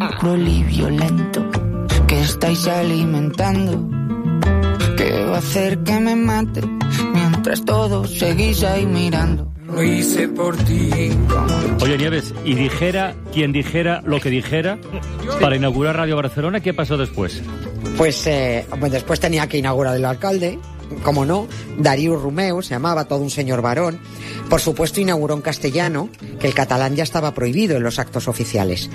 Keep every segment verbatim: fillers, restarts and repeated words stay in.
cruel y violento que estáis alimentando, que va a hacer que me mate mientras todos seguís ahí mirando. Lo hice por ti. Oye, Nieves, y dijera quien dijera lo que dijera para inaugurar Radio Barcelona, ¿qué pasó después? Pues, eh, pues después tenía que inaugurar el alcalde, como no, Darío Romeu, se llamaba, todo un señor varón. Por supuesto inauguró en castellano, que el catalán ya estaba prohibido en los actos oficiales.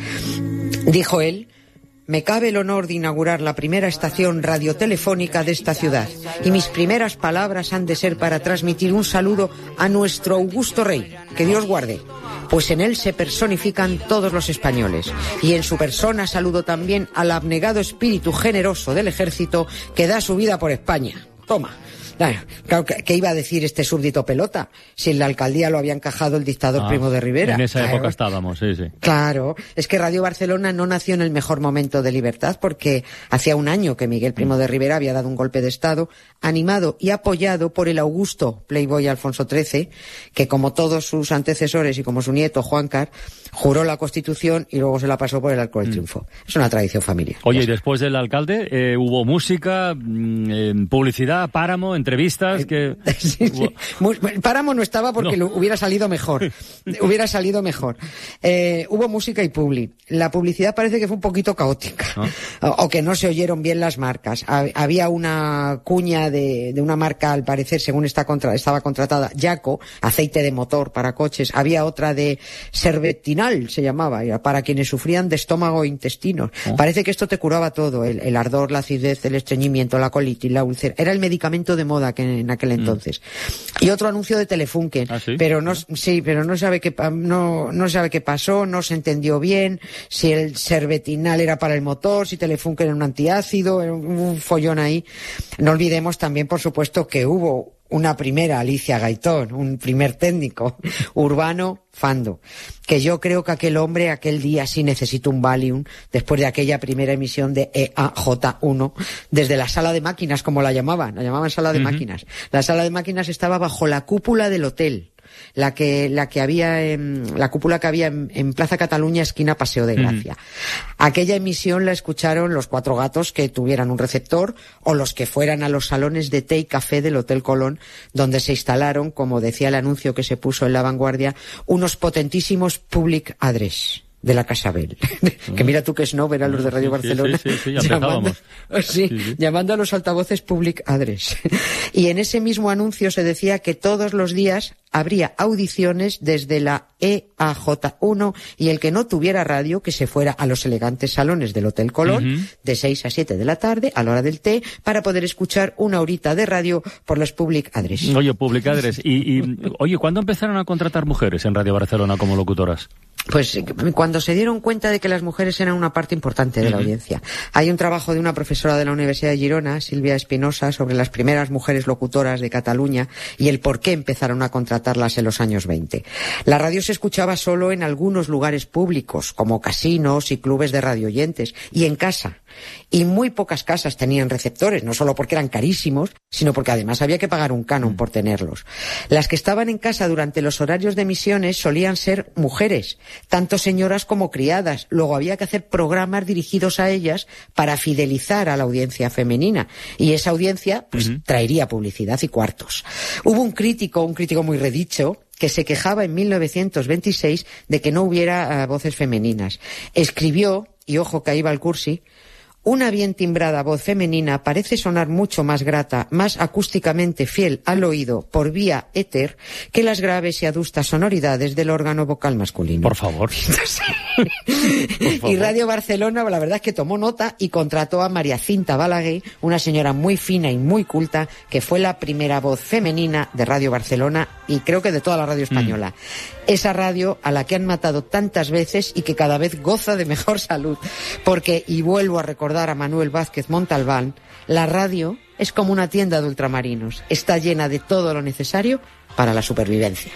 Dijo él: me cabe el honor de inaugurar la primera estación radiotelefónica de esta ciudad, y mis primeras palabras han de ser para transmitir un saludo a nuestro augusto rey, que Dios guarde, pues en él se personifican todos los españoles, y en su persona saludo también al abnegado espíritu generoso del ejército que da su vida por España. Toma. Claro, ¿qué iba a decir este súbdito pelota? Si en la alcaldía lo había encajado el dictador ah, Primo de Rivera. En esa claro. época estábamos, sí, sí. Claro, es que Radio Barcelona no nació en el mejor momento de libertad, porque hacía un año que Miguel Primo de Rivera había dado un golpe de Estado, animado y apoyado por el augusto playboy Alfonso trece, que como todos sus antecesores y como su nieto Juan Car, juró la Constitución y luego se la pasó por el arco del mm. triunfo. Es una tradición familiar. Oye, y después del alcalde eh, hubo música, eh, publicidad, páramo, entrevistas que... Sí, sí. Páramo no estaba porque no. hubiera salido mejor. hubiera salido mejor. Eh, hubo música y publi. La publicidad parece que fue un poquito caótica. ¿No? O, o que no se oyeron bien las marcas. Había una cuña de, de una marca, al parecer, según está contra, estaba contratada, Yaco, aceite de motor para coches. Había otra de Servetinal, se llamaba, para quienes sufrían de estómago e intestinos. ¿No? Parece que esto te curaba todo. El, el ardor, la acidez, el estreñimiento, la colitis, la úlcera. Era el medicamento de moda que en aquel entonces. Mm. Y otro anuncio de Telefunken, ¿Ah, sí? pero no, sí, pero no sabe qué no, no sabe qué pasó, no se entendió bien si el Servetinal era para el motor, si Telefunken era un antiácido, era un follón ahí. No olvidemos también, por supuesto, que hubo una primera Alicia Gaitón, un primer técnico, Urbano Fando, que yo creo que aquel hombre aquel día sí necesitó un Valium después de aquella primera emisión de E A J uno desde la sala de máquinas, como la llamaban, la llamaban sala de uh-huh. máquinas. La sala de máquinas estaba bajo la cúpula del hotel, la que la que había en, la cúpula que había en, en Plaza Cataluña, esquina Paseo de Gracia. Uh-huh. Aquella emisión la escucharon los cuatro gatos que tuvieran un receptor o los que fueran a los salones de té y café del Hotel Colón, donde se instalaron, como decía el anuncio que se puso en La Vanguardia, unos potentísimos public address de la Casa Bell. Que mira tú que snob eran los de Radio sí, Barcelona. Sí, sí, sí, ya llamando, sí, sí, sí. llamando a los altavoces public address. Y en ese mismo anuncio se decía que todos los días habría audiciones desde la E A J uno y el que no tuviera radio que se fuera a los elegantes salones del Hotel Colón uh-huh. de seis a siete de la tarde a la hora del té para poder escuchar una horita de radio por los public address. Oye, public address. Y, y oye, ¿cuándo empezaron a contratar mujeres en Radio Barcelona como locutoras? Pues cuando se dieron cuenta de que las mujeres eran una parte importante de uh-huh. la audiencia. Hay un trabajo de una profesora de la Universidad de Girona, Silvia Espinosa, sobre las primeras mujeres locutoras de Cataluña y el por qué empezaron a contratarlas en los años veinte. La radio se escuchaba solo en algunos lugares públicos, como casinos y clubes de radioyentes, y en casa. Y muy pocas casas tenían receptores, no solo porque eran carísimos, sino porque además había que pagar un canon por tenerlos. Las que estaban en casa durante los horarios de emisiones solían ser mujeres, tanto señoras como criadas. Luego había que hacer programas dirigidos a ellas para fidelizar a la audiencia femenina. Y esa audiencia, pues, uh-huh. traería publicidad y cuartos. Hubo un crítico, un crítico muy redicho, que se quejaba en mil novecientos veintiséis de que no hubiera uh, voces femeninas. Escribió, y ojo que ahí va el cursi, una bien timbrada voz femenina parece sonar mucho más grata, más acústicamente fiel al oído por vía éter que las graves y adustas sonoridades del órgano vocal masculino. Por favor. Por favor. Y Radio Barcelona, la verdad es que tomó nota y contrató a María Cinta Balaguer, una señora muy fina y muy culta, que fue la primera voz femenina de Radio Barcelona y creo que de toda la radio española. Mm. Esa radio a la que han matado tantas veces y que cada vez goza de mejor salud. Porque, y vuelvo a recordar a Manuel Vázquez Montalbán, la radio es como una tienda de ultramarinos. Está llena de todo lo necesario para la supervivencia.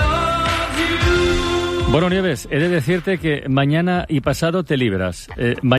Bueno, Nieves, he de decirte que mañana y pasado te libras. Eh,